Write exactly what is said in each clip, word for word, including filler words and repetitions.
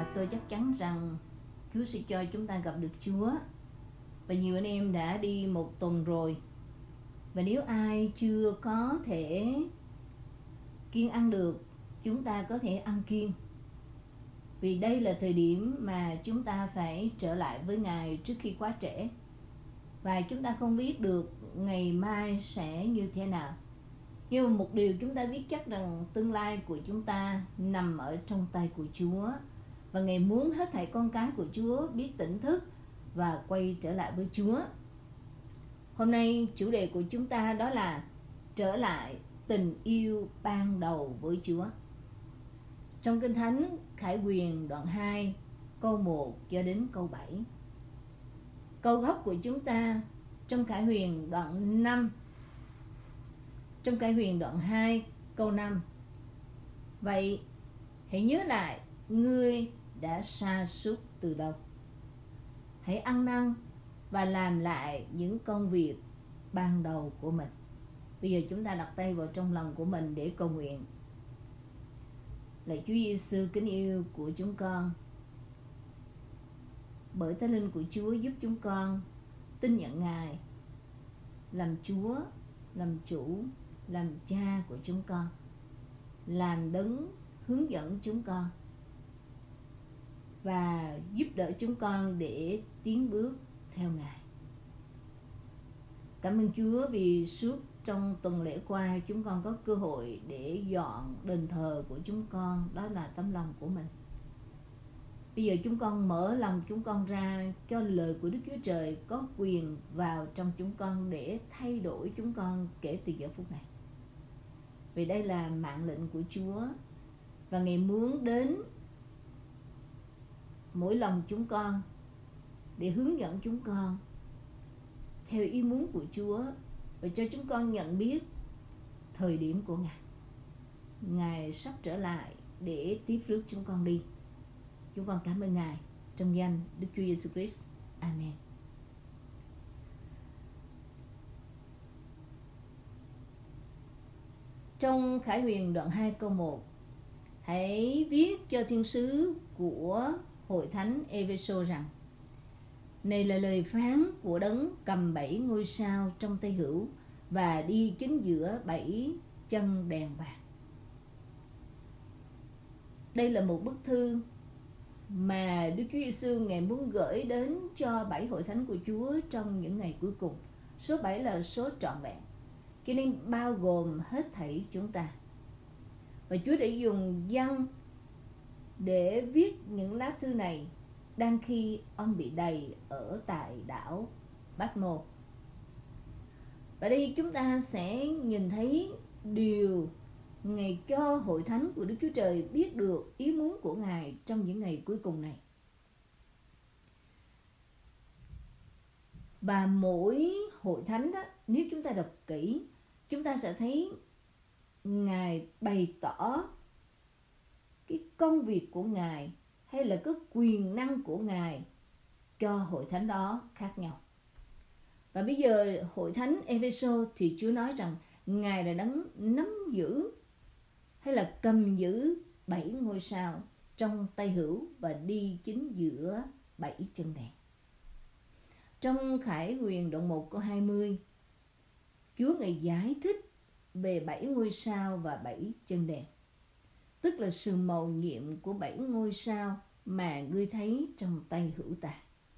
tôi chắc chắn rằng Chúa sẽ cho chúng ta gặp được Chúa. Và nhiều anh em đã đi một tuần rồi. Và nếu ai chưa có thể kiêng ăn được, chúng ta có thể ăn kiêng. Vì đây là thời điểm mà chúng ta phải trở lại với Ngài trước khi quá trễ. Và chúng ta không biết được ngày mai sẽ như thế nào. Nhưng mà một điều chúng ta biết chắc rằng tương lai của chúng ta nằm ở trong tay của Chúa. Và Ngài muốn hết thảy con cái của Chúa biết tỉnh thức và quay trở lại với Chúa. Hôm nay chủ đề của chúng ta đó là trở lại tình yêu ban đầu với Chúa. Trong Kinh Thánh Khải Huyền đoạn hai câu một cho đến câu bảy. Câu gốc của chúng ta trong Khải Huyền đoạn năm, trong Khải Huyền đoạn hai câu năm. Vậy hãy nhớ lại ngươi đã sa sút từ đâu. Hãy ăn năn và làm lại những công việc ban đầu của mình. Bây giờ chúng ta đặt tay vào trong lòng của mình để cầu nguyện. Lạy Chúa Giêsu kính yêu của chúng con, bởi Thánh Linh của Chúa giúp chúng con tin nhận Ngài làm Chúa, làm chủ, làm cha của chúng con, làm đấng hướng dẫn chúng con và giúp đỡ chúng con để tiến bước theo Ngài. Cảm ơn Chúa vì suốt trong tuần lễ qua chúng con có cơ hội để dọn đền thờ của chúng con, đó là tấm lòng của mình. Bây giờ chúng con mở lòng chúng con ra cho lời của Đức Chúa Trời có quyền vào trong chúng con để thay đổi chúng con kể từ giờ phút này. Vì đây là mạng lệnh của Chúa và Ngài muốn đến mỗi lòng chúng con để hướng dẫn chúng con theo ý muốn của Chúa và cho chúng con nhận biết thời điểm của Ngài. Ngài sắp trở lại để tiếp rước chúng con đi. Chúng con cảm ơn Ngài trong danh Đức Chúa Giêsu Christ. Amen. Trong Khải Huyền đoạn hai câu một, hãy viết cho thiên sứ của hội thánh Ê-phê-sô rằng: này là lời phán của đấng cầm bảy ngôi sao trong tay hữu và đi chính giữa bảy chân đèn vàng. Đây là một bức thư mà Đức Chúa Giêsu Ngài muốn gửi đến cho bảy hội thánh của Chúa trong những ngày cuối cùng. Số bảy là số trọn vẹn, cho nên bao gồm hết thảy chúng ta. Và Chúa đã dùng dân để viết những lá thư này đang khi ông bị đầy ở tại đảo Bát-mô. Và đây chúng ta sẽ nhìn thấy điều Ngài cho hội thánh của Đức Chúa Trời biết được ý muốn của Ngài trong những ngày cuối cùng này. Và mỗi hội thánh đó, nếu chúng ta đọc kỹ, chúng ta sẽ thấy Ngài bày tỏ cái công việc của Ngài hay là cái quyền năng của Ngài cho hội thánh đó khác nhau. Và bây giờ hội thánh Ê-phê-sô thì Chúa nói rằng Ngài là đấng nắm giữ hay là cầm giữ bảy ngôi sao trong tay hữu và đi chính giữa bảy chân đèn. Trong Khải Huyền đoạn một câu hai mươi, Chúa Ngài giải thích về bảy ngôi sao và bảy chân đèn, tức là sự mầu nhiệm của bảy ngôi sao mà ngươi thấy trong tay hữu ta,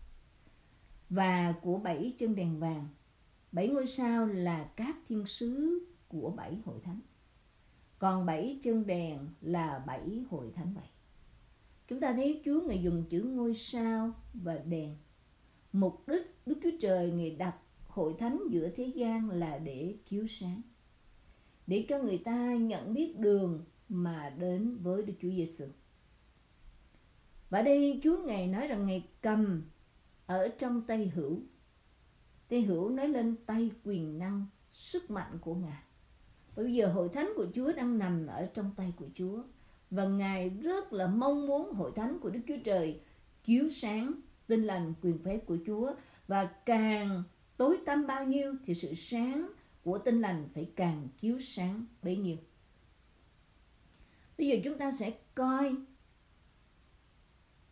và của bảy chân đèn vàng. Bảy ngôi sao là các thiên sứ của bảy hội thánh, còn bảy chân đèn là bảy hội thánh vậy. Chúng ta thấy Chúa Ngài dùng chữ ngôi sao và đèn. Mục đích Đức Chúa Trời Ngài đặt hội thánh giữa thế gian là để chiếu sáng, để cho người ta nhận biết đường mà đến với Đức Chúa Giêsu. Và đây Chúa Ngài nói rằng Ngài cầm ở trong tay hữu. Tay hữu nói lên tay quyền năng, sức mạnh của Ngài. Và bây giờ hội thánh của Chúa đang nằm ở trong tay của Chúa. Và Ngài rất là mong muốn hội thánh của Đức Chúa Trời chiếu sáng tin lành quyền phép của Chúa. Và càng tối tăm bao nhiêu thì sự sáng của tin lành phải càng chiếu sáng bấy nhiêu. Bây giờ chúng ta sẽ coi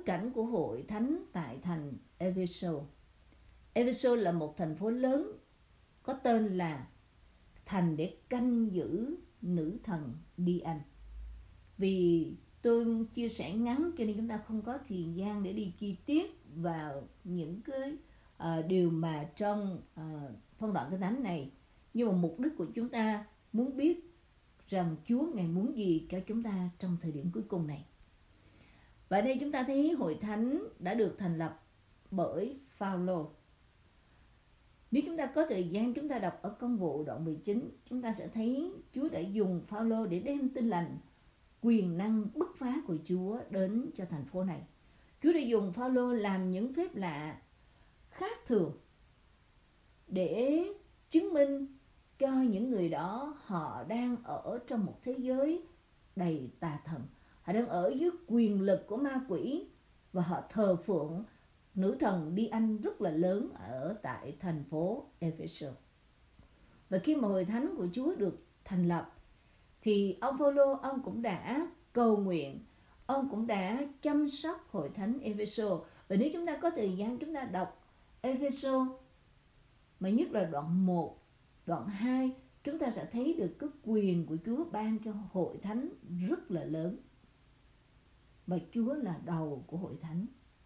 cảnh của hội thánh tại thành Ephesos. Ephesos là một thành phố lớn có tên là thành để canh giữ nữ thần Dian. Vì tôi chia sẻ ngắn cho nên chúng ta không có thời gian để đi chi tiết vào những cái uh, điều mà trong uh, phân đoạn kinh thánh này. Nhưng mà mục đích của chúng ta muốn biết rằng Chúa Ngài muốn gì cho chúng ta trong thời điểm cuối cùng này. Và đây chúng ta thấy hội thánh đã được thành lập bởi Phao-lô. Nếu chúng ta có thời gian chúng ta đọc ở Công vụ đoạn mười chín, chúng ta sẽ thấy Chúa đã dùng Phao-lô để đem tin lành, quyền năng bứt phá của Chúa đến cho thành phố này. Chúa đã dùng Phao-lô làm những phép lạ khác thường để chứng minh cho những người đó họ đang ở trong một thế giới đầy tà thần. Họ đang ở dưới quyền lực của ma quỷ và họ thờ phượng nữ thần Dian rất là lớn ở tại thành phố Ephesos. Và khi mà hội thánh của Chúa được thành lập thì ông Phao-lô ông cũng đã cầu nguyện, ông cũng đã chăm sóc hội thánh Ephesos. Và nếu chúng ta có thời gian chúng ta đọc Ephesos mà nhất là đoạn một, đoạn hai, chúng ta sẽ thấy được cái quyền của Chúa ban cho hội thánh rất là lớn. Và Chúa là đầu của hội thánh.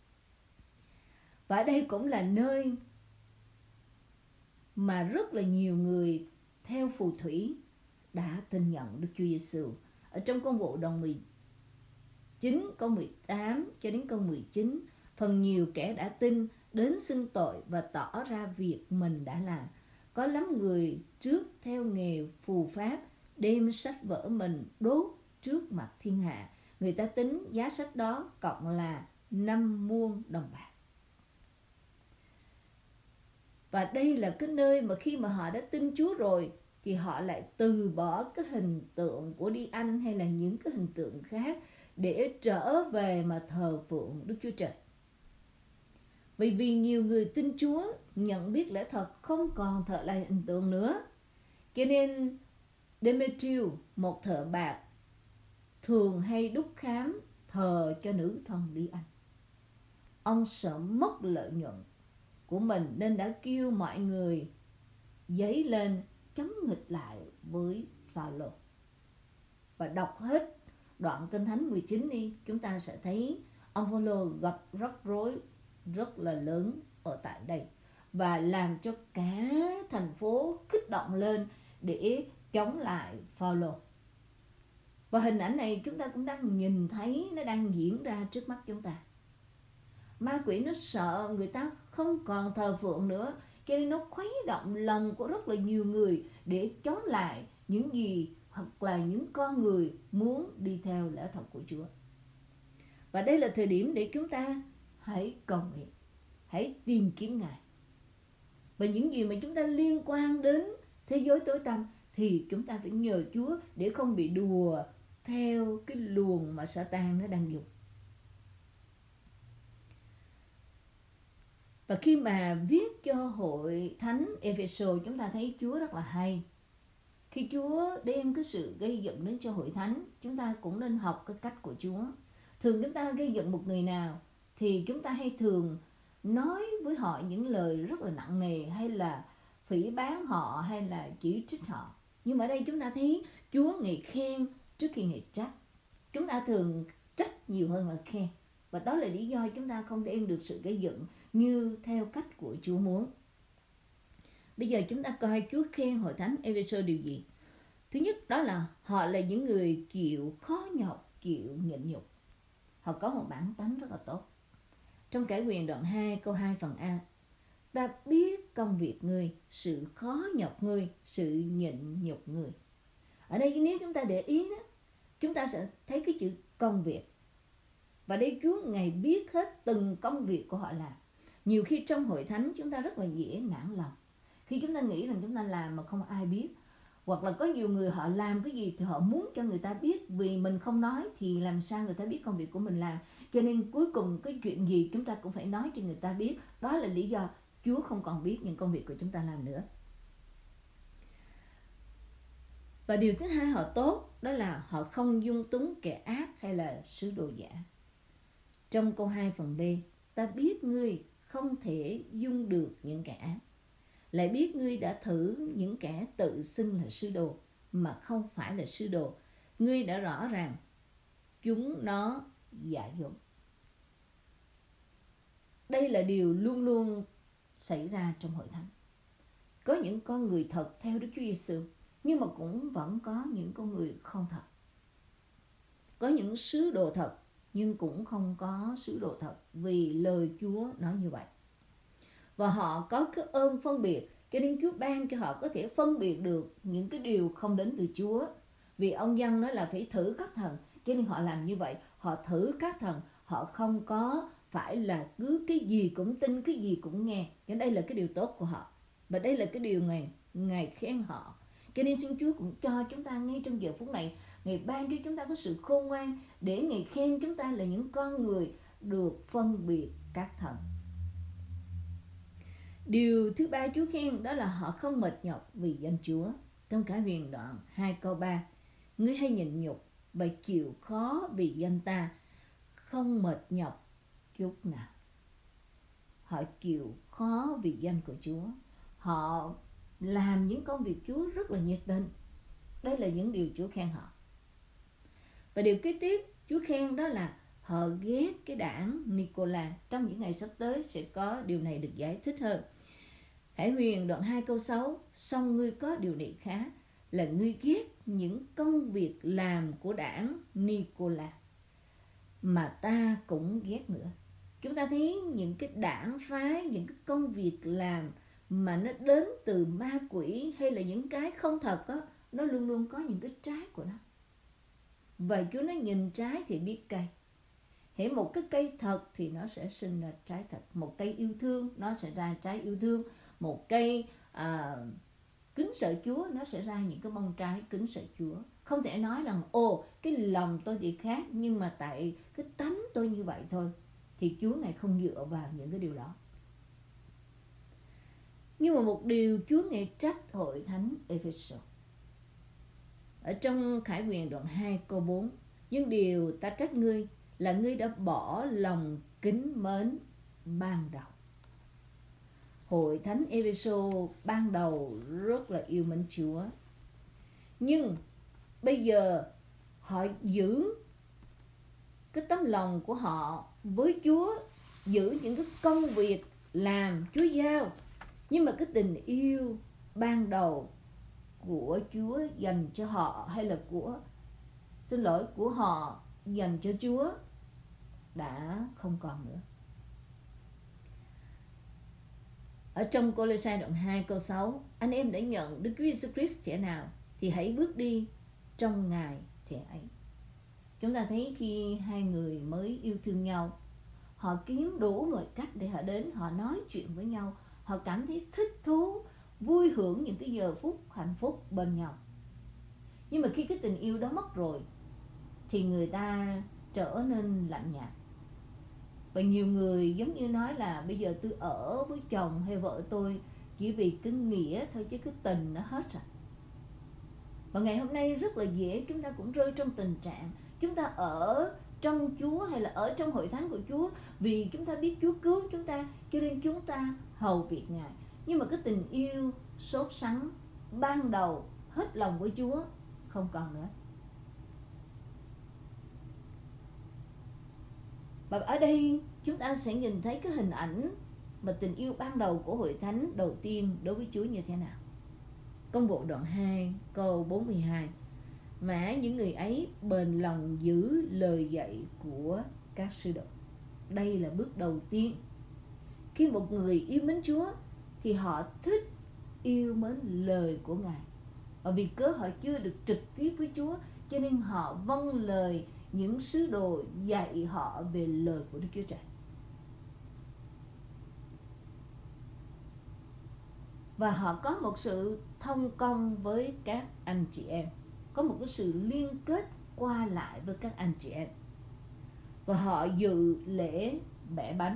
Và đây cũng là nơi mà rất là nhiều người theo phù thủy đã tin nhận Đức Chúa Giêsu. Ở trong Công vụ đoạn mười chín câu mười tám cho đến câu mười chín, phần nhiều kẻ đã tin đến xưng tội và tỏ ra việc mình đã làm. Có lắm người trước theo nghề phù pháp đem sách vở mình đốt trước mặt thiên hạ. Người ta tính giá sách đó cộng là năm muôn đồng bạc. Và đây là cái nơi mà khi mà họ đã tin Chúa rồi thì họ lại từ bỏ cái hình tượng của Dian hay là những cái hình tượng khác để trở về mà thờ phượng Đức Chúa Trời. Vì vì nhiều người tin Chúa nhận biết lẽ thật không còn thờ lại hình tượng nữa, cho nên Demetrius, một thợ bạc, thường hay đúc khám thờ cho nữ thần Dian. Ông sợ mất lợi nhuận của mình nên đã kêu mọi người dấy lên chống nghịch lại với Phao-lô. Và đọc hết đoạn Kinh Thánh mười chín đi, chúng ta sẽ thấy ông Phao-lô gặp rắc rối rất là lớn ở tại đây và làm cho cả thành phố kích động lên để chống lại Phao-lô. Và hình ảnh này chúng ta cũng đang nhìn thấy nó đang diễn ra trước mắt chúng ta. Ma quỷ nó sợ người ta không còn thờ phượng nữa, cho nên nó khuấy động lòng của rất là nhiều người để chống lại những gì hoặc là những con người muốn đi theo lẽ thật của Chúa. Và đây là thời điểm để chúng ta hãy cầu nguyện, hãy tìm kiếm Ngài. Và những gì mà chúng ta liên quan đến thế giới tối tăm thì chúng ta phải nhờ Chúa để không bị đùa theo cái luồng mà Satan nó đang dùng. Và khi mà viết cho hội thánh Ephesos, chúng ta thấy Chúa rất là hay. Khi Chúa đem cái sự gây dựng đến cho hội thánh, chúng ta cũng nên học cái cách của Chúa. Thường chúng ta gây dựng một người nào thì chúng ta hay thường nói với họ những lời rất là nặng nề, hay là phỉ báng họ, hay là chỉ trích họ. Nhưng mà ở đây chúng ta thấy Chúa Ngài khen trước khi Ngài trách. Chúng ta thường trách nhiều hơn là khen. Và đó là lý do chúng ta không đem được sự gây dựng như theo cách của Chúa muốn. Bây giờ chúng ta coi Chúa khen hội thánh Ephesos điều gì. Thứ nhất đó là họ là những người chịu khó nhọc, chịu nhịn nhục. Họ có một bản tánh rất là tốt. Trong Cải Quyền đoạn hai câu hai phần A, ta biết công việc ngươi, sự khó nhọc ngươi, sự nhịn nhục ngươi. Ở đây nếu chúng ta để ý đó, chúng ta sẽ thấy cái chữ công việc. Và đây Chúa Ngài biết hết từng công việc của họ làm. Nhiều khi trong hội thánh chúng ta rất là dễ nản lòng. Khi chúng ta nghĩ rằng chúng ta làm mà không ai biết. Hoặc là có nhiều người họ làm cái gì thì họ muốn cho người ta biết. Vì mình không nói thì làm sao người ta biết công việc của mình làm. Cho nên cuối cùng cái chuyện gì chúng ta cũng phải nói cho người ta biết. Đó là lý do Chúa không còn biết những công việc của chúng ta làm nữa. Và điều thứ hai họ tốt, đó là họ không dung túng kẻ ác hay là sứ đồ giả. Trong câu hai phần B, ta biết ngươi không thể dung được những kẻ ác, lại biết ngươi đã thử những kẻ tự xưng là sư đồ mà không phải là sư đồ. Ngươi đã rõ ràng chúng nó giả dối. Đây là điều luôn luôn xảy ra trong hội thánh. Có những con người thật theo Đức Chúa Giêsu, nhưng mà cũng vẫn có những con người không thật. Có những sứ đồ thật, nhưng cũng không có sứ đồ thật, vì lời Chúa nói như vậy. Và họ có cái ơn phân biệt, cho nên Chúa ban cho họ có thể phân biệt được những cái điều không đến từ Chúa. Vì ông dân nói là phải thử các thần, cho nên họ làm như vậy. Họ thử các thần, họ không có phải là cứ cái gì cũng tin, cái gì cũng nghe. Cho đây là cái điều tốt của họ. Và đây là cái điều Ngài, Ngài khen họ. Cho nên xin Chúa cũng cho chúng ta ngay trong giờ phút này, Ngài ban cho chúng ta có sự khôn ngoan để Ngài khen chúng ta là những con người được phân biệt các thần. Điều thứ ba Chúa khen đó là họ không mệt nhọc vì danh Chúa. Trong Khải Huyền đoạn hai câu ba, ngươi hay nhịn nhục và chịu khó vì danh ta, không mệt nhọc chút nào. Họ chịu khó vì danh của Chúa. Họ làm những công việc Chúa rất là nhiệt tình. Đây là những điều Chúa khen họ. Và điều kế tiếp Chúa khen đó là họ ghét cái đảng Nicola. Trong những ngày sắp tới sẽ có điều này được giải thích hơn. Khải Huyền đoạn hai câu sáu, song ngươi có điều này khá, là ngươi ghét những công việc làm của đảng Nicola, mà ta cũng ghét nữa. Chúng ta thấy những cái đảng phái, những cái công việc làm mà nó đến từ ma quỷ hay là những cái không thật đó, nó luôn luôn có những cái trái của nó. Và Chúa nói nhìn trái thì biết cây. Hễ một cái cây thật thì nó sẽ sinh ra trái thật. Một cây yêu thương nó sẽ ra trái yêu thương. Một cây à, kính sợ Chúa nó sẽ ra những cái bông trái kính sợ Chúa. Không thể nói rằng ồ cái lòng tôi thì khác, nhưng mà tại cái tánh tôi như vậy thôi. Thì Chúa Ngài không dựa vào những cái điều đó. Nhưng mà một điều Chúa Ngài trách hội thánh Ephesos. Ở trong Khải Huyền đoạn hai câu bốn, nhưng điều ta trách ngươi là ngươi đã bỏ lòng kính mến ban đầu. Hội thánh Ephesos ban đầu rất là yêu mến Chúa, nhưng bây giờ họ giữ cái tấm lòng của họ với Chúa, giữ những cái công việc làm Chúa giao, nhưng mà cái tình yêu ban đầu của Chúa dành cho họ, hay là của xin lỗi của họ dành cho Chúa đã không còn nữa. Ở trong Cô-lê-sai đoạn hai câu sáu, anh em đã nhận Đức Chúa Giêsu Christ thế nào thì hãy bước đi trong Ngài thế ấy. Chúng ta thấy khi hai người mới yêu thương nhau, họ kiếm đủ mọi cách để họ đến, họ nói chuyện với nhau, họ cảm thấy thích thú, vui hưởng những cái giờ phút hạnh phúc bên nhau. Nhưng mà khi cái tình yêu đó mất rồi thì người ta trở nên lạnh nhạt. Và nhiều người giống như nói là bây giờ tôi ở với chồng hay vợ tôi chỉ vì cái nghĩa thôi, chứ cái tình nó hết rồi. Và ngày hôm nay rất là dễ chúng ta cũng rơi trong tình trạng chúng ta ở trong Chúa hay là ở trong hội thánh của Chúa vì chúng ta biết Chúa cứu chúng ta, cho nên chúng ta hầu việc Ngài. Nhưng mà cái tình yêu sốt sắng ban đầu hết lòng với Chúa không còn nữa. Và ở đây chúng ta sẽ nhìn thấy cái hình ảnh mà tình yêu ban đầu của hội thánh đầu tiên đối với Chúa như thế nào. Công vụ đoạn hai câu bốn mươi hai, mà những người ấy bền lòng giữ lời dạy của các sư đồ. Đây là bước đầu tiên. Khi một người yêu mến Chúa thì họ thích yêu mến lời của Ngài. Và vì cớ họ chưa được trực tiếp với Chúa, cho nên họ vâng lời những sứ đồ dạy họ về lời của Đức Chúa Trời. Và họ có một sự thông công với các anh chị em, có một cái sự liên kết qua lại với các anh chị em. Và họ dự lễ bẻ bánh,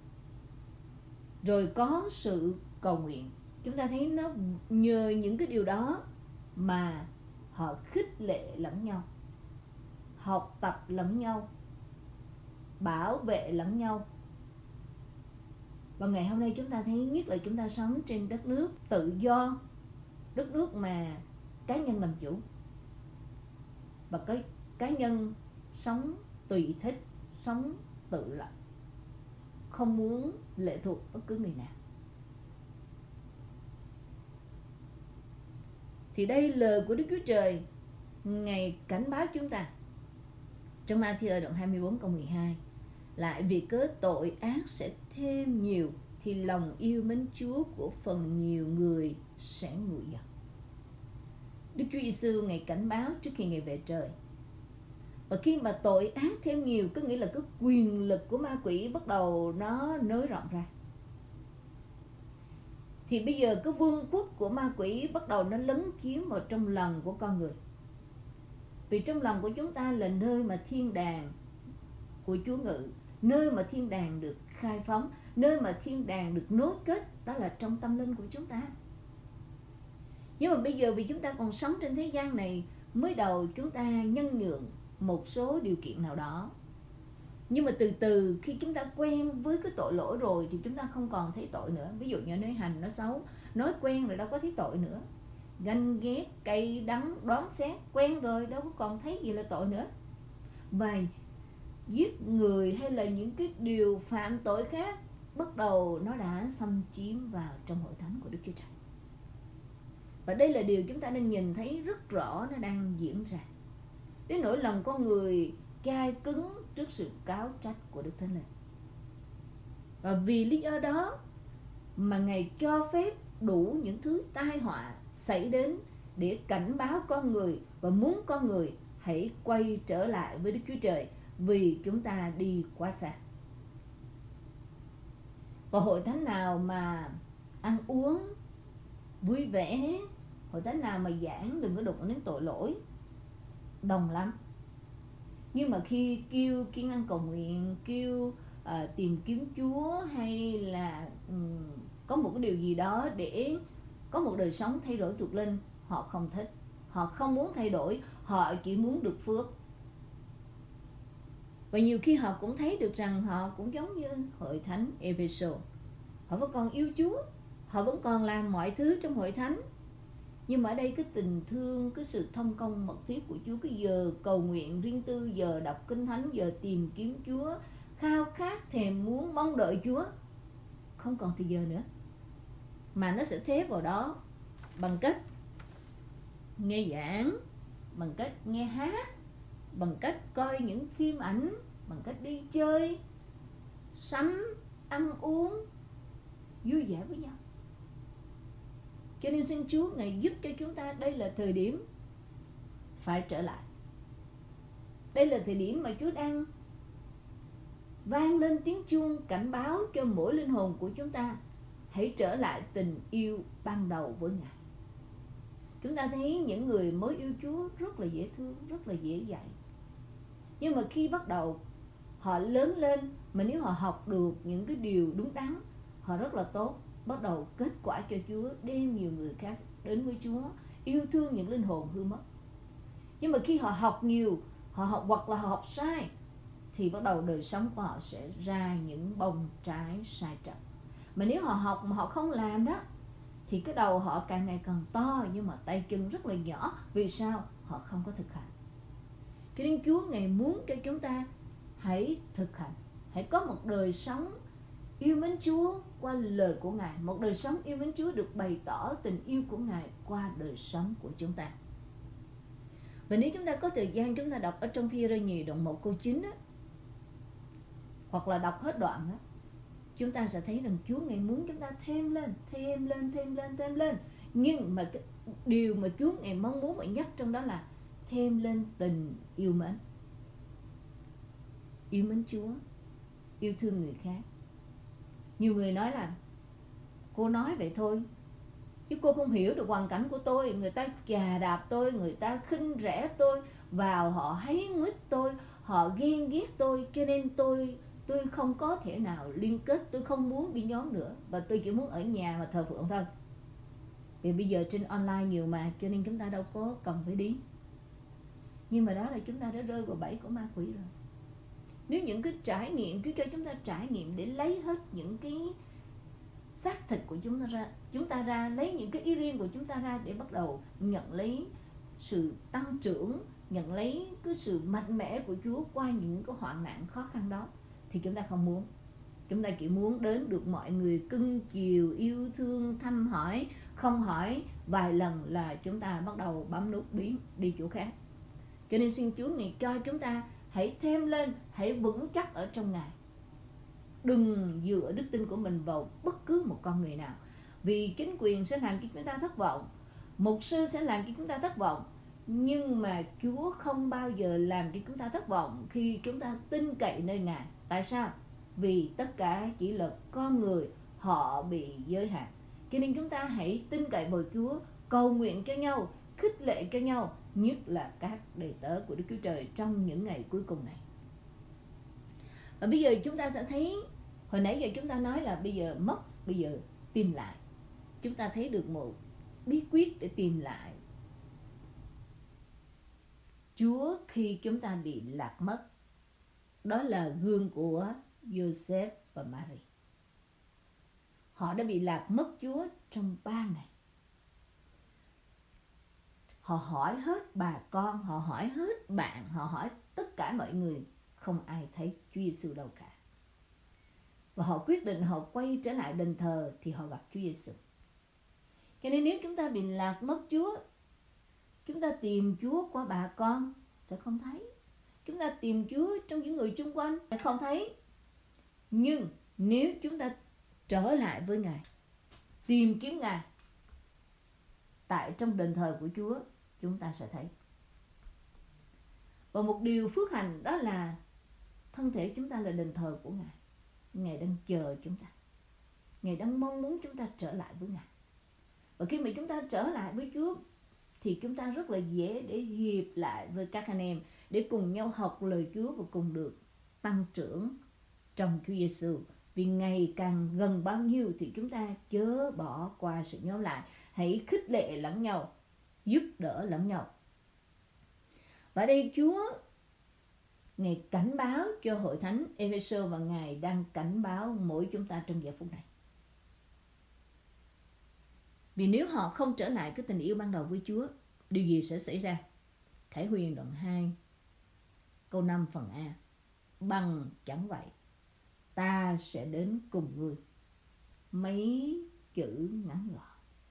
rồi có sự cầu nguyện. Chúng ta thấy nó nhờ những cái điều đó mà họ khích lệ lẫn nhau, học tập lẫn nhau, bảo vệ lẫn nhau. Và ngày hôm nay chúng ta thấy nhất là chúng ta sống trên đất nước tự do, đất nước mà cá nhân làm chủ, và cái cá nhân sống tùy thích, sống tự lập, không muốn lệ thuộc bất cứ người nào. Thì đây lời của Đức Chúa Trời Ngài cảnh báo chúng ta trong Ma-thi-ơ đoạn hai mươi bốn câu mười hai: lại vì cớ tội ác sẽ thêm nhiều thì lòng yêu mến Chúa của phần nhiều người sẽ nguội dần. Đức Chúa Giêsu Ngài cảnh báo trước khi Ngài về trời. Và khi mà tội ác thêm nhiều, có nghĩa là cái quyền lực của ma quỷ bắt đầu nó nới rộng ra. Thì bây giờ cái vương quốc của ma quỷ bắt đầu nó lấn chiếm vào trong lòng của con người. Vì trong lòng của chúng ta là nơi mà thiên đàng của Chúa ngự, nơi mà thiên đàng được khai phóng, nơi mà thiên đàng được nối kết, đó là trong tâm linh của chúng ta. Nhưng mà bây giờ vì chúng ta còn sống trên thế gian này, mới đầu chúng ta nhân nhượng một số điều kiện nào đó. Nhưng mà từ từ khi chúng ta quen với cái tội lỗi rồi thì chúng ta không còn thấy tội nữa. Ví dụ như nói hành, nói xấu, nói quen rồi đâu có thấy tội nữa. Ganh ghét, cay đắng, đoán xét, quen rồi đâu có còn thấy gì là tội nữa. Và giết người hay là những cái điều phạm tội khác bắt đầu nó đã xâm chiếm vào trong hội thánh của Đức Chúa Trời. Và đây là điều chúng ta nên nhìn thấy rất rõ nó đang diễn ra. Đến nỗi lòng con người cay cứng trước sự cáo trách của Đức Thánh Linh. Và vì lý do đó mà Ngài cho phép đủ những thứ tai họa xảy đến để cảnh báo con người và muốn con người hãy quay trở lại với Đức Chúa Trời, vì chúng ta đi quá xa. Và hội thánh nào mà ăn uống vui vẻ, hội thánh nào mà giảng đừng có đụng đến tội lỗi, đồng lắm. Nhưng mà khi kêu kiên ăn cầu nguyện, kêu uh, tìm kiếm Chúa, hay là um, có một cái điều gì đó để có một đời sống thay đổi thuộc linh, họ không thích. Họ không muốn thay đổi, họ chỉ muốn được phước. Và nhiều khi họ cũng thấy được rằng họ cũng giống như hội thánh Ephesos. Họ vẫn còn yêu Chúa, họ vẫn còn làm mọi thứ trong hội thánh. Nhưng mà ở đây cái tình thương, cái sự thông công mật thiết của Chúa, cái giờ cầu nguyện riêng tư, giờ đọc kinh thánh, giờ tìm kiếm Chúa, khao khát, thèm muốn, mong đợi Chúa, không còn thì giờ nữa. Mà nó sẽ thế vào đó bằng cách nghe giảng, bằng cách nghe hát, bằng cách coi những phim ảnh, bằng cách đi chơi, sắm, ăn uống, vui vẻ với nhau. Cho nên xin Chúa Ngài giúp cho chúng ta, đây là thời điểm phải trở lại. Đây là thời điểm mà Chúa đang vang lên tiếng chuông cảnh báo cho mỗi linh hồn của chúng ta hãy trở lại tình yêu ban đầu với Ngài. Chúng ta thấy những người mới yêu Chúa rất là dễ thương, rất là dễ dạy. Nhưng mà khi bắt đầu họ lớn lên, mà nếu họ học được những cái điều đúng đắn, họ rất là tốt. Bắt đầu kết quả cho Chúa, đem nhiều người khác đến với Chúa, yêu thương những linh hồn hư mất. Nhưng mà khi họ học nhiều, họ học hoặc là họ học sai, thì bắt đầu đời sống của họ sẽ ra những bông trái sai trật. Mà nếu họ học mà họ không làm đó, thì cái đầu họ càng ngày càng to, nhưng mà tay chân rất là nhỏ. Vì sao? Họ không có thực hành. Cho nên Chúa Ngài muốn cho chúng ta hãy thực hành, hãy có một đời sống yêu mến Chúa qua lời của Ngài. Một đời sống yêu mến Chúa được bày tỏ tình yêu của Ngài qua đời sống của chúng ta. Và nếu chúng ta có thời gian, chúng ta đọc ở trong Phi-e-rơ nhì đoạn một câu chín á, hoặc là đọc hết đoạn đó, chúng ta sẽ thấy rằng Chúa Ngài muốn chúng ta thêm lên, thêm lên, thêm lên, thêm lên. Nhưng mà cái điều mà Chúa Ngài mong muốn và nhắc trong đó là thêm lên tình yêu mến. Yêu mến Chúa, yêu thương người khác. Nhiều người nói là cô nói vậy thôi, chứ cô không hiểu được hoàn cảnh của tôi. Người ta chà đạp tôi, người ta khinh rẻ tôi, vào họ háy nguyết tôi, họ ghen ghét tôi, cho nên tôi tôi không có thể nào liên kết, tôi không muốn đi nhóm nữa, và tôi chỉ muốn ở nhà mà thờ phượng thôi. Vì bây giờ trên online nhiều mà, cho nên chúng ta đâu có cần phải đi. Nhưng mà đó là chúng ta đã rơi vào bẫy của ma quỷ rồi. Nếu những cái trải nghiệm Chúa cho chúng ta trải nghiệm để lấy hết những cái xác thịt của chúng ta ra, chúng ta ra lấy những cái ý riêng của chúng ta ra để bắt đầu nhận lấy sự tăng trưởng, nhận lấy cái sự mạnh mẽ của Chúa qua những cái hoạn nạn khó khăn đó, thì chúng ta không muốn. Chúng ta chỉ muốn đến được mọi người cưng chiều, yêu thương, thăm hỏi, không hỏi vài lần là chúng ta bắt đầu bấm nút biến đi chỗ khác. Cho nên xin Chúa Ngài cho chúng ta hãy thêm lên, hãy vững chắc ở trong Ngài. Đừng dựa đức tin của mình vào bất cứ một con người nào. Vì chính quyền sẽ làm cho chúng ta thất vọng, mục sư sẽ làm cho chúng ta thất vọng, nhưng mà Chúa không bao giờ làm cho chúng ta thất vọng khi chúng ta tin cậy nơi Ngài. Tại sao? Vì tất cả chỉ là con người, họ bị giới hạn. Cho nên chúng ta hãy tin cậy vào Chúa, cầu nguyện cho nhau, khích lệ cho nhau, nhất là các đầy tớ của Đức Chúa Trời trong những ngày cuối cùng này. Và bây giờ chúng ta sẽ thấy, hồi nãy giờ chúng ta nói là bây giờ mất, bây giờ tìm lại. Chúng ta thấy được một bí quyết để tìm lại Chúa khi chúng ta bị lạc mất. Đó là gương của Joseph và Mary. Họ đã bị lạc mất Chúa trong ba ngày. Họ hỏi hết bà con, họ hỏi hết bạn, họ hỏi tất cả mọi người, không ai thấy Chúa Giêsu đâu cả. Và họ quyết định họ quay trở lại đền thờ thì họ gặp Chúa Giêsu. Cho nên nếu chúng ta bị lạc mất Chúa, chúng ta tìm Chúa qua bà con sẽ không thấy. Chúng ta tìm Chúa trong những người xung quanh sẽ không thấy. Nhưng nếu chúng ta trở lại với Ngài, tìm kiếm Ngài tại trong đền thờ của Chúa, chúng ta sẽ thấy. Và một điều phước hạnh đó là thân thể chúng ta là đền thờ của Ngài. Ngài đang chờ chúng ta. Ngài đang mong muốn chúng ta trở lại với Ngài. Và khi mà chúng ta trở lại với Chúa thì chúng ta rất là dễ để hiệp lại với các anh em, để cùng nhau học lời Chúa và cùng được tăng trưởng trong Chúa Giêsu. Vì ngày càng gần bao nhiêu thì chúng ta chớ bỏ qua sự nhóm lại, hãy khích lệ lẫn nhau, giúp đỡ lẫn nhau. Và đây Chúa Ngài cảnh báo cho hội thánh Ê-phê-sô và Ngài đang cảnh báo mỗi chúng ta trong giờ phút này. Vì nếu họ không trở lại cái tình yêu ban đầu với Chúa, điều gì sẽ xảy ra? Khải Huyền đoạn hai, câu năm phần A. Bằng chẳng vậy, ta sẽ đến cùng ngươi. Mấy chữ ngắn gọn.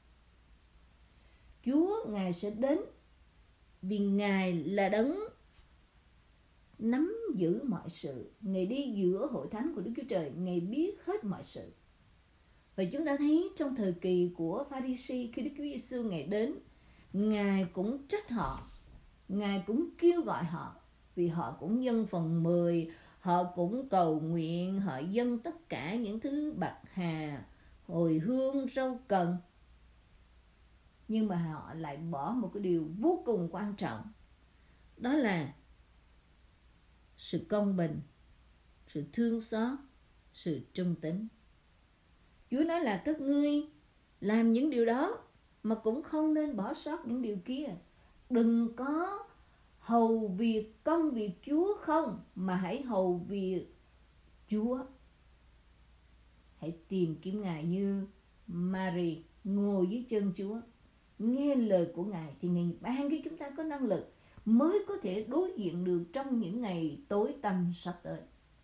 Chúa Ngài sẽ đến vì Ngài là đấng nắm giữ mọi sự. Ngài đi giữa hội thánh của Đức Chúa Trời, Ngài biết hết mọi sự. Và chúng ta thấy trong thời kỳ của Pha-ri-si, khi Đức Chúa Giêsu Ngài đến, Ngài cũng trách họ, Ngài cũng kêu gọi họ, vì họ cũng dâng phần mười, họ cũng cầu nguyện, họ dâng tất cả những thứ bạc hà, hồi hương, rau cần. Nhưng mà họ lại bỏ một cái điều vô cùng quan trọng, đó là sự công bình, sự thương xót, sự trung tín. Chúa nói là các ngươi làm những điều đó mà cũng không nên bỏ sót những điều kia. Đừng có hầu việc công việc Chúa không, mà hãy hầu việc Chúa. Hãy tìm kiếm Ngài như Mary ngồi dưới chân Chúa, nghe lời của Ngài, thì Ngài ban cho chúng ta có năng lực mới có thể đối diện được trong những ngày tối tăm sắp tới.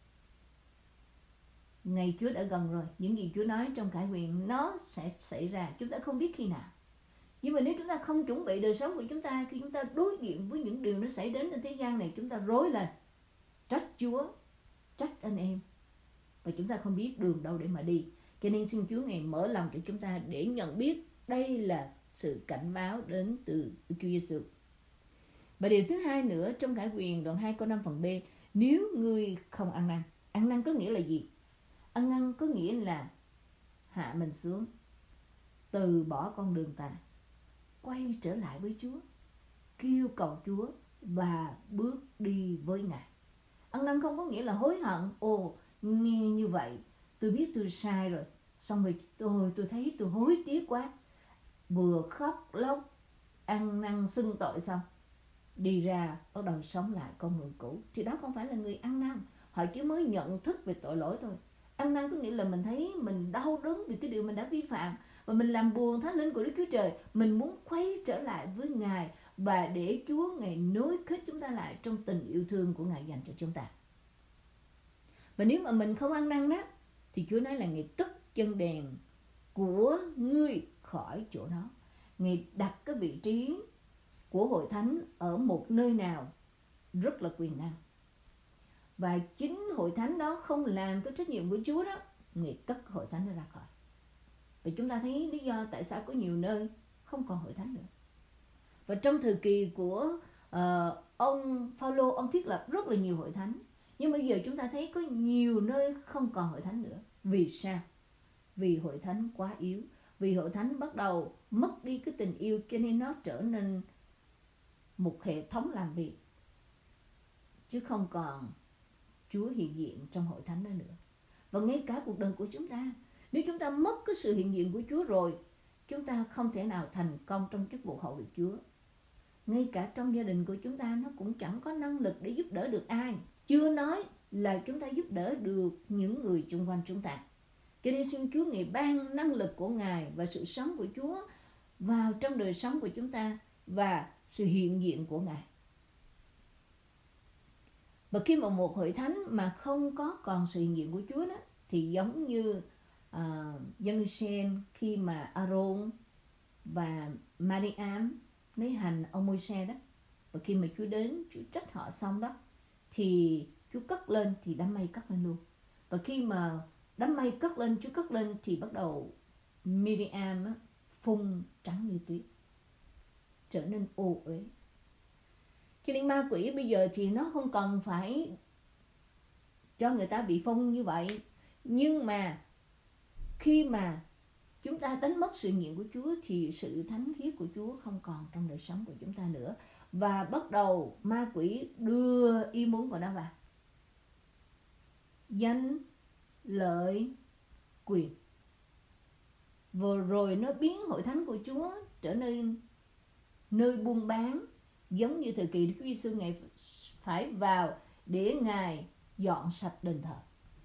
Ngày Chúa đã gần rồi. Những gì Chúa nói trong Khải Huyền nó sẽ xảy ra, chúng ta không biết khi nào. Nhưng mà nếu chúng ta không chuẩn bị đời sống của chúng ta, khi chúng ta đối diện với những điều nó xảy đến trên thế gian này, chúng ta rối lên, trách Chúa, trách anh em, và chúng ta không biết đường đâu để mà đi. Cho nên xin Chúa Ngài mở lòng cho chúng ta để nhận biết đây là sự cảnh báo đến từ Chúa Giêsu. Và điều thứ hai nữa, trong Khải Huyền đoạn hai câu năm phần B, nếu ngươi không ăn năn. Ăn năn có nghĩa là gì? Ăn năn có nghĩa là hạ mình xuống, từ bỏ con đường tà, quay trở lại với Chúa, kêu cầu Chúa và bước đi với Ngài. Ăn năn không có nghĩa là hối hận. Ồ, nghe như vậy tôi biết tôi sai rồi, xong rồi tôi tôi thấy tôi hối tiếc quá, vừa khóc lóc ăn năn xưng tội xong đi ra bắt đầu sống lại con người cũ, thì đó không phải là người ăn năn. Họ họ chỉ mới nhận thức về tội lỗi thôi. Ăn năn có nghĩa là mình thấy mình đau đớn vì cái điều mình đã vi phạm, và mình làm buồn Thánh Linh của Đức Chúa Trời. Mình muốn quay trở lại với Ngài và để Chúa Ngài nối kết chúng ta lại trong tình yêu thương của Ngài dành cho chúng ta. Và nếu mà mình không ăn năn đó, thì Chúa nói là Ngài cất chân đèn của ngươi khỏi chỗ đó. Ngài đặt cái vị trí của hội thánh ở một nơi nào rất là quyền năng. Và chính hội thánh đó không làm cái trách nhiệm của Chúa đó, Ngài cất hội thánh đó ra khỏi. Và chúng ta thấy lý do tại sao có nhiều nơi không còn hội thánh nữa. Và trong thời kỳ của uh, ông Phaolô, ông thiết lập rất là nhiều hội thánh. Nhưng bây giờ chúng ta thấy có nhiều nơi không còn hội thánh nữa. Vì sao? Vì hội thánh quá yếu. Vì hội thánh bắt đầu mất đi cái tình yêu, cho nên nó trở nên một hệ thống làm việc, chứ không còn Chúa hiện diện trong hội thánh đó nữa. Và ngay cả cuộc đời của chúng ta, nếu chúng ta mất cái sự hiện diện của Chúa rồi, chúng ta không thể nào thành công trong chức vụ hầu việc Chúa. Ngay cả trong gia đình của chúng ta, nó cũng chẳng có năng lực để giúp đỡ được ai. Chưa nói là chúng ta giúp đỡ được những người xung quanh chúng ta. Cho nên xin Chúa Ngài ban năng lực của Ngài và sự sống của Chúa vào trong đời sống của chúng ta và sự hiện diện của Ngài. Và khi mà một hội thánh mà không có còn sự hiện diện của Chúa đó, thì giống như uh, dân Israel khi mà Aaron và Mariam lấy hành ông Môi-se đó, và khi mà Chúa đến, Chúa trách họ xong đó, thì Chúa cất lên thì đám mây cất lên luôn. Và khi mà đám mây cất lên, Chúa cất lên, thì bắt đầu Miriam á, phun trắng như tuyết, trở nên ô uế. Cho nên ma quỷ bây giờ thì nó không cần phải cho người ta bị phun như vậy. Nhưng mà khi mà chúng ta đánh mất sự hiện diện của Chúa, thì sự thánh khiết của Chúa không còn trong đời sống của chúng ta nữa. Và bắt đầu ma quỷ đưa ý muốn của nó vào. Danh, lợi, quyền. Vừa rồi nó biến hội thánh của Chúa trở nên nơi buôn bán, giống như thời kỳ Đức Chúa Giêsu Ngài phải vào để Ngài dọn sạch đền thờ.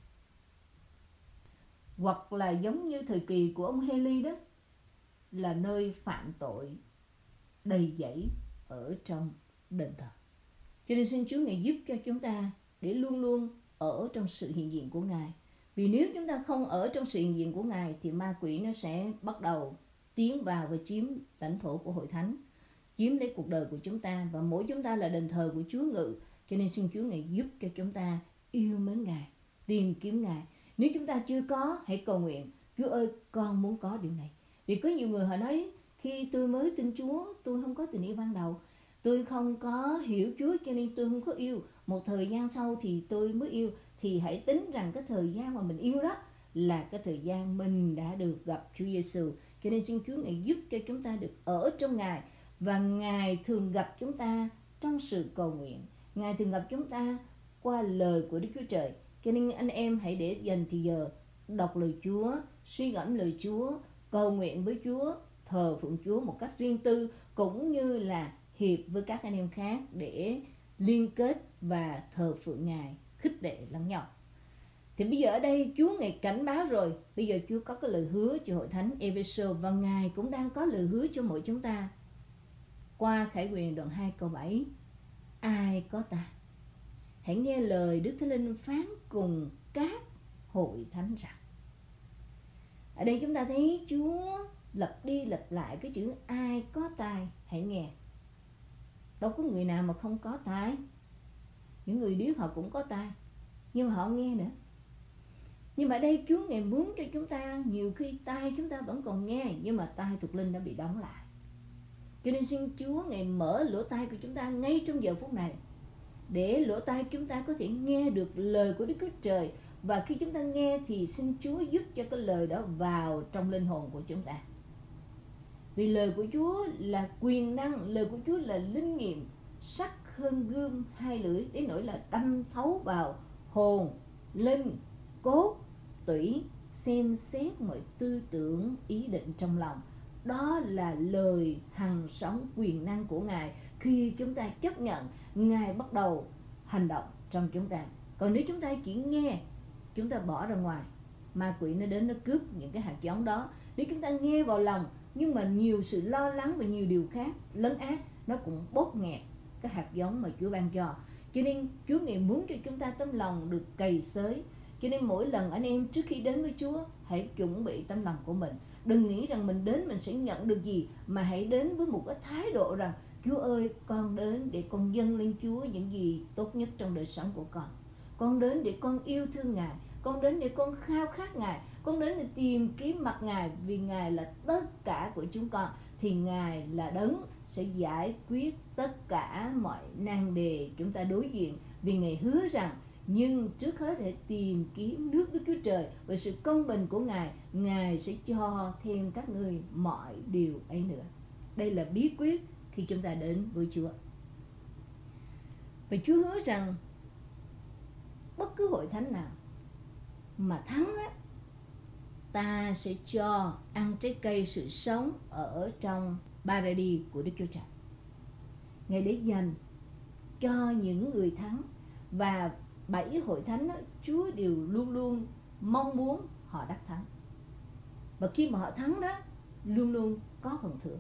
Hoặc là giống như thời kỳ của ông Hê-li đó, là nơi phạm tội đầy dẫy ở trong đền thờ. Cho nên xin Chúa Ngài giúp cho chúng ta để luôn luôn ở trong sự hiện diện của Ngài. Vì nếu chúng ta không ở trong sự hiện diện của Ngài, thì ma quỷ nó sẽ bắt đầu tiến vào và chiếm lãnh thổ của hội thánh, chiếm lấy cuộc đời của chúng ta. Và mỗi chúng ta là đền thờ của Chúa ngự. Cho nên xin Chúa Ngài giúp cho chúng ta yêu mến Ngài, tìm kiếm Ngài. Nếu chúng ta chưa có, hãy cầu nguyện: Chúa ơi, con muốn có điều này. Vì có nhiều người họ nói: khi tôi mới tin Chúa, tôi không có tình yêu ban đầu, tôi không có hiểu Chúa, cho nên tôi không có yêu. Một thời gian sau thì tôi mới yêu. Thì hãy tính rằng cái thời gian mà mình yêu đó là cái thời gian mình đã được gặp Chúa Giêsu. Cho nên xin Chúa Ngài giúp cho chúng ta được ở trong Ngài. Và Ngài thường gặp chúng ta trong sự cầu nguyện. Ngài thường gặp chúng ta qua lời của Đức Chúa Trời. Cho nên anh em hãy để dành thời giờ đọc lời Chúa, suy gẫm lời Chúa, cầu nguyện với Chúa, thờ phượng Chúa một cách riêng tư, cũng như là hiệp với các anh em khác để liên kết và thờ phượng Ngài, khích lệ lẫn nhau. Thì bây giờ ở đây Chúa Ngài cảnh báo rồi. Bây giờ Chúa có cái lời hứa cho hội thánh Ê-phê-sô, và Ngài cũng đang có lời hứa cho mỗi chúng ta qua Khải Huyền đoạn hai câu bảy: ai có ta, hãy nghe lời Đức Thánh Linh phán cùng các hội thánh rằng. Ở đây chúng ta thấy Chúa lặp đi lặp lại cái chữ ai có tai hãy nghe. Đâu có người nào mà không có tai. Những người điếc họ cũng có tai, nhưng mà họ không nghe nữa. Nhưng mà đây Chúa Ngài muốn cho chúng ta, nhiều khi tai chúng ta vẫn còn nghe, nhưng mà tai thuộc linh đã bị đóng lại. Cho nên xin Chúa Ngài mở lỗ tai của chúng ta ngay trong giờ phút này, để lỗ tai chúng ta có thể nghe được lời của Đức Chúa Trời. Và khi chúng ta nghe thì xin Chúa giúp cho cái lời đó vào trong linh hồn của chúng ta. Vì lời của Chúa là quyền năng, lời của Chúa là linh nghiệm, sắc hơn gươm hai lưỡi, đến nỗi là đâm thấu vào hồn, linh, cốt, tủy, xem xét mọi tư tưởng, ý định trong lòng. Đó là lời hằng sống quyền năng của Ngài. Khi chúng ta chấp nhận, Ngài bắt đầu hành động trong chúng ta. Còn nếu chúng ta chỉ nghe, chúng ta bỏ ra ngoài, ma quỷ nó đến nó cướp những cái hạt giống đó. Nếu chúng ta nghe vào lòng nhưng mà nhiều sự lo lắng và nhiều điều khác lấn át, nó cũng bóp nghẹt cái hạt giống mà Chúa ban cho. Cho nên Chúa Ngài muốn cho chúng ta tấm lòng được cày xới. Cho nên mỗi lần anh em trước khi đến với Chúa, hãy chuẩn bị tấm lòng của mình. Đừng nghĩ rằng mình đến mình sẽ nhận được gì, mà hãy đến với một cái thái độ rằng Chúa ơi, con đến để con dâng lên Chúa những gì tốt nhất trong đời sống của con. Con đến để con yêu thương Ngài, con đến để con khao khát Ngài, con đến để tìm kiếm mặt Ngài, vì Ngài là tất cả của chúng con. Thì Ngài là đấng sẽ giải quyết tất cả mọi nan đề chúng ta đối diện. Vì Ngài hứa rằng, nhưng trước hết hãy tìm kiếm nước Đức Chúa Trời và sự công bình của Ngài, Ngài sẽ cho thêm các ngươi mọi điều ấy nữa. Đây là bí quyết khi chúng ta đến với Chúa. Và Chúa hứa rằng bất cứ hội thánh nào mà thắng á, ta sẽ cho ăn trái cây sự sống ở trong Paradis của Đức Chúa Trời. Ngài để dành cho những người thắng. Và bảy hội thánh đó, Chúa đều luôn luôn mong muốn họ đắc thắng. Và khi mà họ thắng đó, luôn luôn có phần thưởng.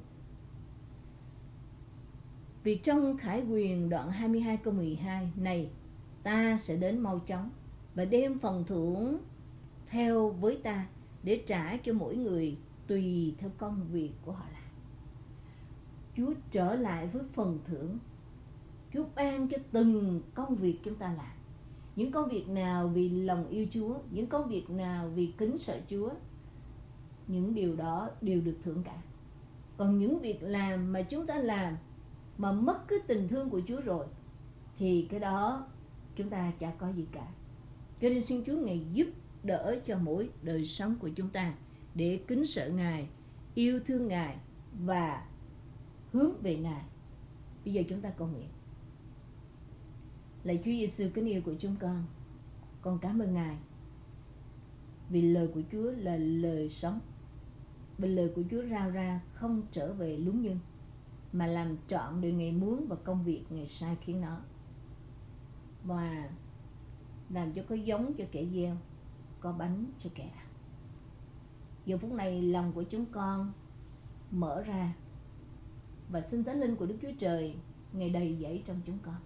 Vì trong Khải Huyền đoạn hai mươi hai câu mười hai này, ta sẽ đến mau chóng và đem phần thưởng theo với ta để trả cho mỗi người tùy theo công việc của họ làm. Chúa trở lại với phần thưởng. Chúa ban cho từng công việc chúng ta làm. Những công việc nào vì lòng yêu Chúa, những công việc nào vì kính sợ Chúa, những điều đó đều được thưởng cả. Còn những việc làm mà chúng ta làm mà mất cái tình thương của Chúa rồi, thì cái đó chúng ta chả có gì cả. Cho nên xin Chúa Ngài giúp đỡ cho mỗi đời sống của chúng ta để kính sợ Ngài, yêu thương Ngài và hướng về Ngài. Bây giờ chúng ta cầu nguyện. Lạy Chúa Giêsu kính yêu của chúng con, con cảm ơn Ngài vì lời của Chúa là lời sống. Vì lời của Chúa rao ra không trở về lúng nhưng, mà làm trọn điều Ngài muốn và công việc Ngài sai khiến nó, và làm cho có giống cho kẻ gieo, có bánh cho kẻ ăn. Giờ phút này lòng của chúng con mở ra, và xin Thánh Linh của Đức Chúa Trời Ngài đầy dẫy trong chúng con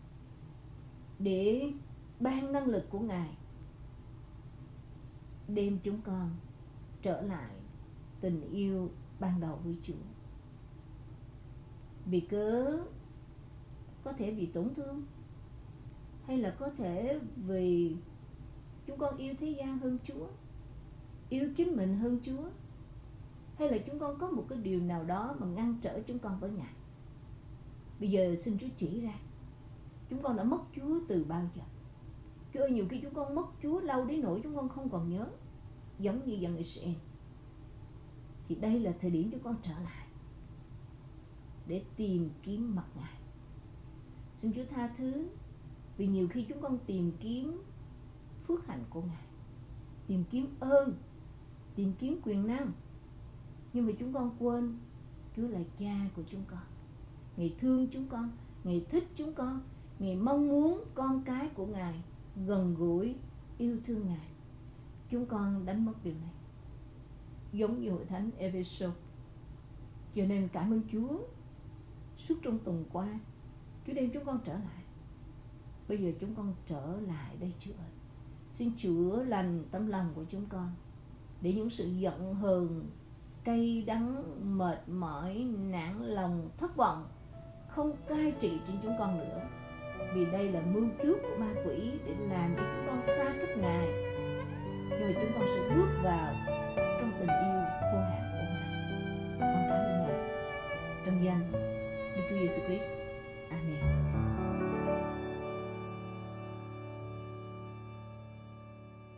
để ban năng lực của Ngài đem chúng con trở lại tình yêu ban đầu với Chúa. Vì cớ có thể vì tổn thương, hay là có thể vì chúng con yêu thế gian hơn Chúa, yêu chính mình hơn Chúa, hay là chúng con có một cái điều nào đó mà ngăn trở chúng con với Ngài. Bây giờ xin Chúa chỉ ra chúng con đã mất Chúa từ bao giờ. Chúa ơi, nhiều khi chúng con mất Chúa lâu đến nỗi chúng con không còn nhớ, giống như dân Israel. Thì đây là thời điểm chúng con trở lại để tìm kiếm mặt Ngài. Xin Chúa tha thứ, vì nhiều khi chúng con tìm kiếm phước hạnh của Ngài, tìm kiếm ơn, tìm kiếm quyền năng, nhưng mà chúng con quên Chúa là Cha của chúng con. Ngài thương chúng con, Ngài thích chúng con, Ngài mong muốn con cái của Ngài gần gũi, yêu thương Ngài. Chúng con đánh mất điều này, giống như hội thánh Ephesos. Cho nên cảm ơn Chúa, suốt trong tuần qua Chúa đem chúng con trở lại. Bây giờ chúng con trở lại đây Chúa ơi. Xin chữa lành tấm lòng của chúng con, để những sự giận hờn, cay đắng, mệt mỏi, nản lòng, thất vọng không cai trị trên chúng con nữa. Vì đây là mưu trước của ma quỷ để làm cho chúng con xa cách Ngài. Nhưng mà chúng con sẽ bước vào trong tình yêu vô hạn của Ngài. Con cảm ơn Ngài trong danh Đức Chúa Giêsu Christ.